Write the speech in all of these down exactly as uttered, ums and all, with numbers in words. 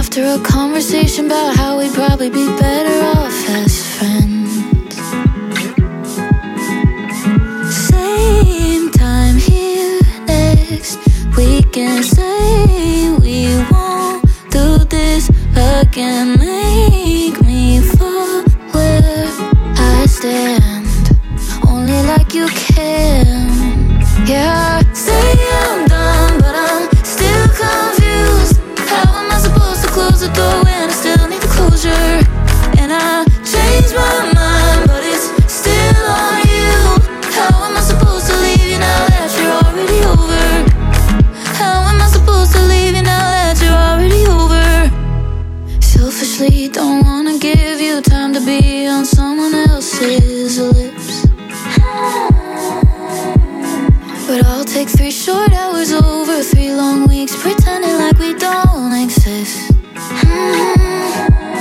After a conversation about how we'd probably be better off as friends. Same time here next week and say we won't do this again. Make me fall where I stand, only like you can. Yeah, say I'm done, but I'm still confused. How am I supposed to close the door when I still need the closure? And I changed my mind, but it's still on you. How am I supposed to leave you now that you're already over? How am I supposed to leave you now that you're already over? Selfishly don't wanna give you time to be on someone else's lips, but I'll take three short hours over three long weeks, pretending like we don't exist. Mm-hmm.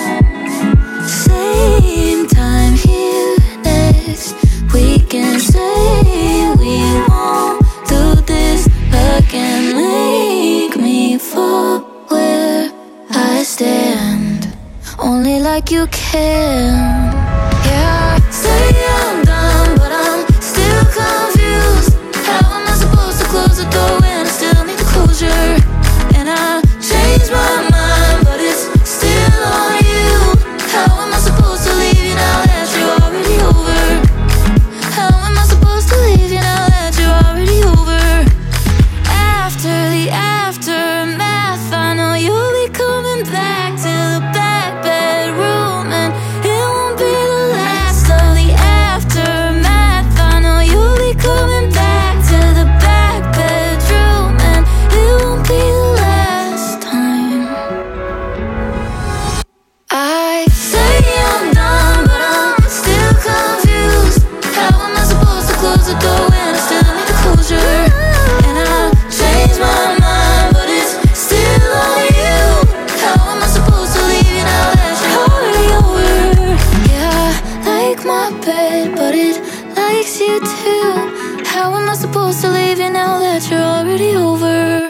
Same time here next week and say we won't do this again. Make me fall where I stand, only like you can. Yeah, say I'm done, but I'm still confused. How am I supposed to close the door when I still need the closure? And I changed my mind, but it's still on you. How am I supposed to leave you now that you're already over? How am I supposed to leave you now that you're already over? After the aftermath, I know you'll be coming back to the back bedroom, and it won't be the last of the aftermath. I know you'll be coming back to the back bedroom, and it won't be the last time. I say I'm done, but I'm still confused. How am I supposed to close the door when I still need the closure? And I changed my mind, but it's still on you. How am I supposed to leave you now that you're already over? Yeah, I like my bed, but it likes you too. How am I supposed to leave you now that you're already over?